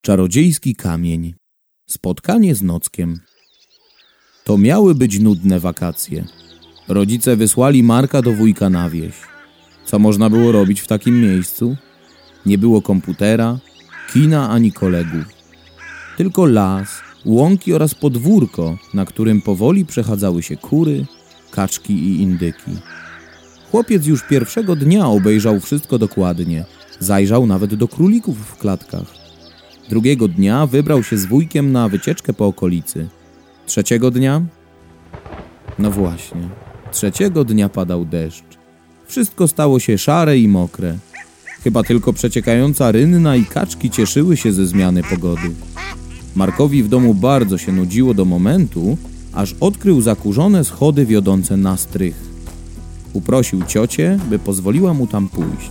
Czarodziejski kamień. Spotkanie z Nockiem. To miały być nudne wakacje. Rodzice wysłali Marka do wujka na wieś. Co można było robić w takim miejscu? Nie było komputera, kina ani kolegów. Tylko las, łąki oraz podwórko, na którym powoli przechadzały się kury, kaczki i indyki. Chłopiec już pierwszego dnia obejrzał wszystko dokładnie. Zajrzał nawet do królików w klatkach. Drugiego dnia wybrał się z wujkiem na wycieczkę po okolicy. Trzeciego dnia? No właśnie, trzeciego dnia padał deszcz. Wszystko stało się szare i mokre. Chyba tylko przeciekająca rynna i kaczki cieszyły się ze zmiany pogody. Markowi w domu bardzo się nudziło do momentu, aż odkrył zakurzone schody wiodące na strych. Uprosił ciocię, by pozwoliła mu tam pójść.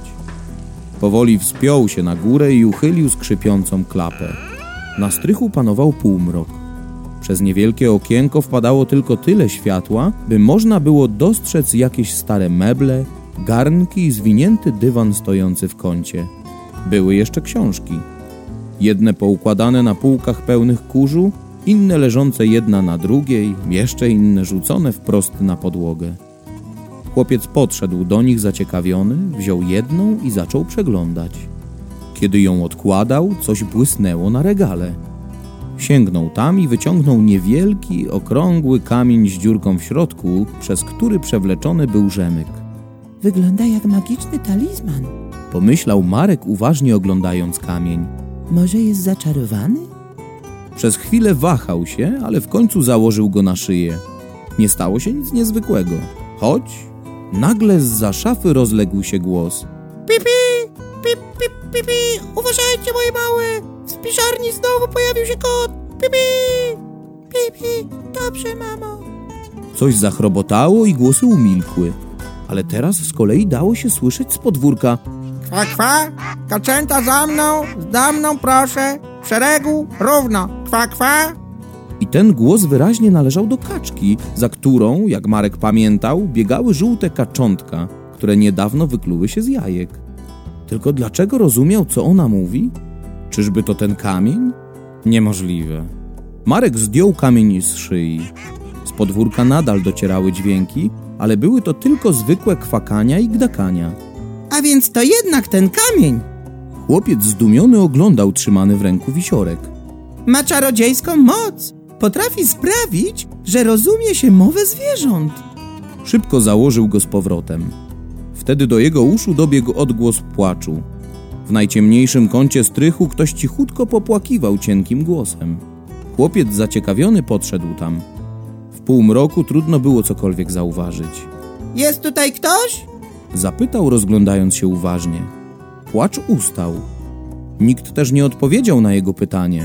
Powoli wspiął się na górę i uchylił skrzypiącą klapę. Na strychu panował półmrok. Przez niewielkie okienko wpadało tylko tyle światła, by można było dostrzec jakieś stare meble, garnki i zwinięty dywan stojący w kącie. Były jeszcze książki. Jedne poukładane na półkach pełnych kurzu, inne leżące jedna na drugiej, jeszcze inne rzucone wprost na podłogę. Chłopiec podszedł do nich zaciekawiony, wziął jedną i zaczął przeglądać. Kiedy ją odkładał, coś błysnęło na regale. Sięgnął tam i wyciągnął niewielki, okrągły kamień z dziurką w środku, przez który przewleczony był rzemyk. Wygląda jak magiczny talizman, pomyślał Marek, uważnie oglądając kamień. Może jest zaczarowany? Przez chwilę wahał się, ale w końcu założył go na szyję. Nie stało się nic niezwykłego. Choć nagle zza szafy rozległ się głos. Pipi, pip, pip, pipi, uważajcie moje małe, w spiżarni znowu pojawił się kot, pipi, pipi, dobrze mamo. Coś zachrobotało i głosy umilkły, ale teraz z kolei dało się słyszeć z podwórka. Kwa, kwa, kaczęta za mną proszę, w szeregu, równo, kwa, kwa. I ten głos wyraźnie należał do kaczki, za którą, jak Marek pamiętał, biegały żółte kaczątka, które niedawno wykluły się z jajek. Tylko dlaczego rozumiał, co ona mówi? Czyżby to ten kamień? Niemożliwe. Marek zdjął kamień z szyi. Z podwórka nadal docierały dźwięki, ale były to tylko zwykłe kwakania i gdakania. A więc to jednak ten kamień! Chłopiec zdumiony oglądał trzymany w ręku wisiorek. Ma czarodziejską moc! Potrafi sprawić, że rozumie się mowę zwierząt. Szybko założył go z powrotem. Wtedy do jego uszu dobiegł odgłos płaczu. W najciemniejszym kącie strychu ktoś cichutko popłakiwał cienkim głosem. Chłopiec zaciekawiony podszedł tam. W półmroku trudno było cokolwiek zauważyć. Jest tutaj ktoś? Zapytał, rozglądając się uważnie. Płacz ustał. Nikt też nie odpowiedział na jego pytanie.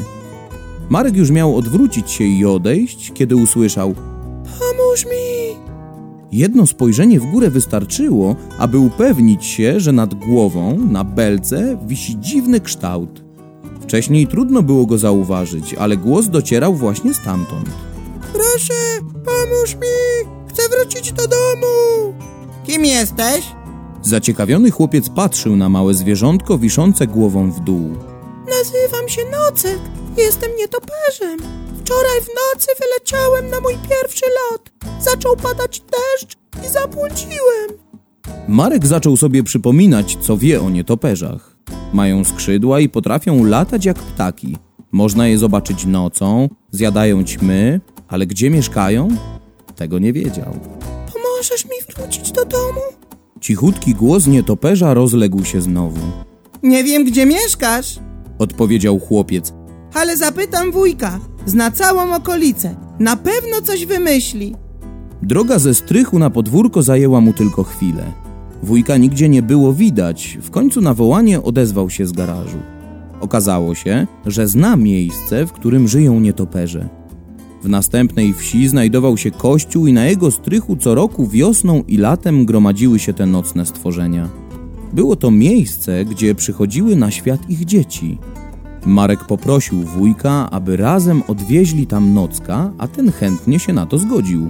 Marek już miał odwrócić się i odejść, kiedy usłyszał: Pomóż mi! Jedno spojrzenie w górę wystarczyło, aby upewnić się, że nad głową, na belce, wisi dziwny kształt. Wcześniej trudno było go zauważyć, ale głos docierał właśnie stamtąd. Proszę, pomóż mi! Chcę wrócić do domu! Kim jesteś? Zaciekawiony chłopiec patrzył na małe zwierzątko wiszące głową w dół. Nazywam się Nocek. Jestem nietoperzem. Wczoraj w nocy wyleciałem na mój pierwszy lot. Zaczął padać deszcz i zabłądziłem. Marek zaczął sobie przypominać, co wie o nietoperzach. Mają skrzydła i potrafią latać jak ptaki. Można je zobaczyć nocą, zjadają ćmy, ale gdzie mieszkają? Tego nie wiedział. Pomożesz mi wrócić do domu? Cichutki głos nietoperza rozległ się znowu. Nie wiem, gdzie mieszkasz, odpowiedział chłopiec. Ale zapytam wujka. Zna całą okolicę. Na pewno coś wymyśli. Droga ze strychu na podwórko zajęła mu tylko chwilę. Wujka nigdzie nie było widać. W końcu na wołanie odezwał się z garażu. Okazało się, że zna miejsce, w którym żyją nietoperze. W następnej wsi znajdował się kościół i na jego strychu co roku wiosną i latem gromadziły się te nocne stworzenia. Było to miejsce, gdzie przychodziły na świat ich dzieci. Marek poprosił wujka, aby razem odwieźli tam Nocka, a ten chętnie się na to zgodził.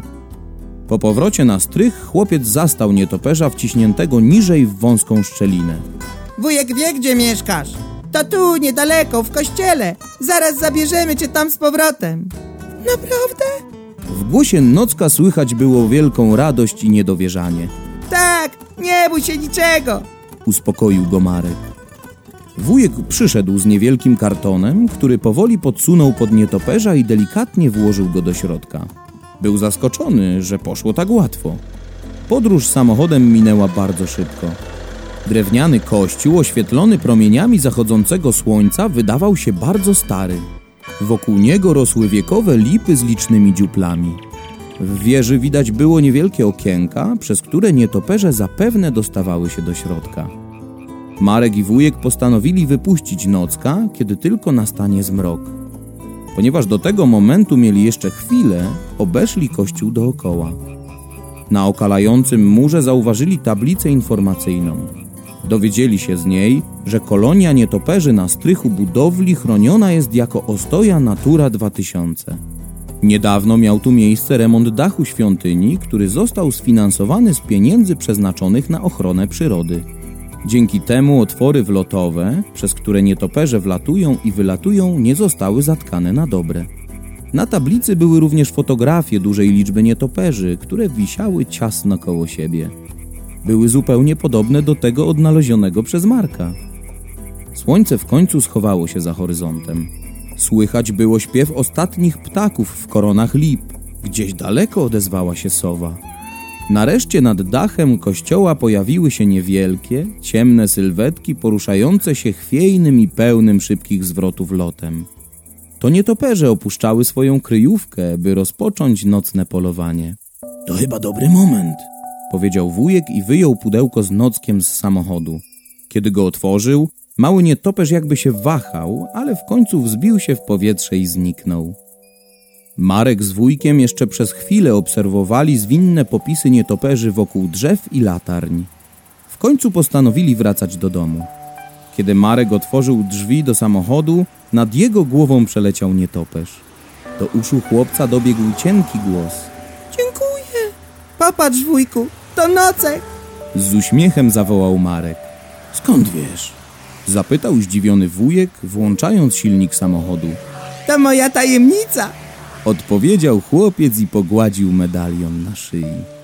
Po powrocie na strych chłopiec zastał nietoperza wciśniętego niżej w wąską szczelinę. Wujek wie, gdzie mieszkasz. To tu, niedaleko, w kościele. Zaraz zabierzemy cię tam z powrotem. Naprawdę? W głosie Nocka słychać było wielką radość i niedowierzanie. Tak, nie bój się niczego. Uspokoił go Marek. Wujek przyszedł z niewielkim kartonem, który powoli podsunął pod nietoperza i delikatnie włożył go do środka. Był zaskoczony, że poszło tak łatwo. Podróż samochodem minęła bardzo szybko. Drewniany kościół, oświetlony promieniami zachodzącego słońca, wydawał się bardzo stary. Wokół niego rosły wiekowe lipy z licznymi dziuplami. W wieży widać było niewielkie okienka, przez które nietoperze zapewne dostawały się do środka. Marek i wujek postanowili wypuścić Nocka, kiedy tylko nastanie zmrok. Ponieważ do tego momentu mieli jeszcze chwilę, obeszli kościół dookoła. Na okalającym murze zauważyli tablicę informacyjną. Dowiedzieli się z niej, że kolonia nietoperzy na strychu budowli chroniona jest jako ostoja Natura 2000. Niedawno miał tu miejsce remont dachu świątyni, który został sfinansowany z pieniędzy przeznaczonych na ochronę przyrody. Dzięki temu otwory wlotowe, przez które nietoperze wlatują i wylatują, nie zostały zatkane na dobre. Na tablicy były również fotografie dużej liczby nietoperzy, które wisiały ciasno koło siebie. Były zupełnie podobne do tego odnalezionego przez Marka. Słońce w końcu schowało się za horyzontem. Słychać było śpiew ostatnich ptaków w koronach lip. Gdzieś daleko odezwała się sowa. Nareszcie nad dachem kościoła pojawiły się niewielkie, ciemne sylwetki poruszające się chwiejnym i pełnym szybkich zwrotów lotem. To nietoperze opuszczały swoją kryjówkę, by rozpocząć nocne polowanie. To chyba dobry moment, powiedział wujek i wyjął pudełko z Nockiem z samochodu. Kiedy go otworzył, mały nietoperz jakby się wahał, ale w końcu wzbił się w powietrze i zniknął. Marek z wujkiem jeszcze przez chwilę obserwowali zwinne popisy nietoperzy wokół drzew i latarń. W końcu postanowili wracać do domu. Kiedy Marek otworzył drzwi do samochodu, nad jego głową przeleciał nietoperz. Do uszu chłopca dobiegł cienki głos. Dziękuję. Popatrz, wujku, to Nocek. Z uśmiechem zawołał Marek. Skąd wiesz? Zapytał zdziwiony wujek, włączając silnik samochodu. To moja tajemnica. Odpowiedział chłopiec i pogładził medalion na szyi.